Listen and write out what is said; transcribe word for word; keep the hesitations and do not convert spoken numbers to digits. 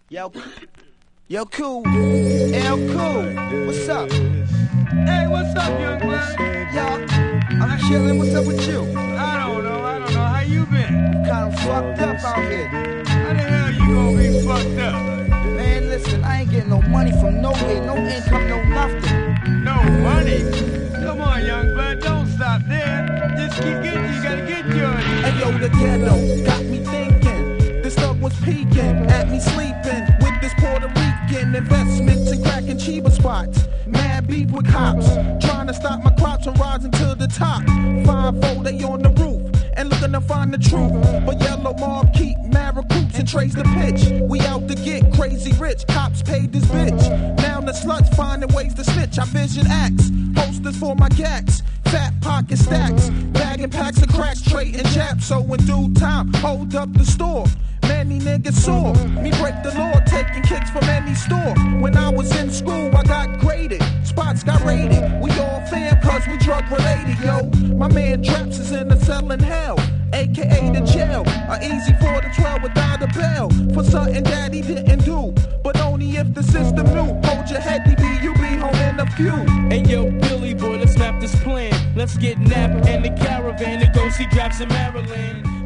Yo, yo, cool, L cool, what's up? Hey, what's up, young man? Yo, I'm chillin', what's up with you? I don't know, I don't know, how you been? Kinda fucked up out here. How the hell you gonna be fucked up? Man, listen, I ain't getting no money from nowhere, no income, no nothing. No money? Come on, young blood, don't stop there. Just keep getting, you gotta get yours. Hey yo, the ghetto got me thinking. This stuff was peeking at me sleeping with this Puerto Rican investments in cracking Chiba spots. Mad beef with cops, trying to stop my crops from rising to the top. Five fold they on the roof and looking to find the truth. But yellow mob keep mad recruits and trace the pitch. We out to get crazy rich, cops paid this bitch. Now the sluts finding ways to snitch. I vision acts, posters for my cats. Fat pocket stacks, bagging packs of cracks, trading japs. So in due time, hold up the store. Many niggas saw me break the law, taking kicks from any store. When I was in school, I got graded, spots got raided. We all fam cause we drug related, yo. My man Draps is in the cell in hell, aka the jail. A easy four to twelve without a bail for something that he didn't do, but only if the system knew. Hold your head, D B, you be home in a few. Hey yo, Billy boy, let's map this plan. Let's get napped in the caravan and go see Draps in Maryland.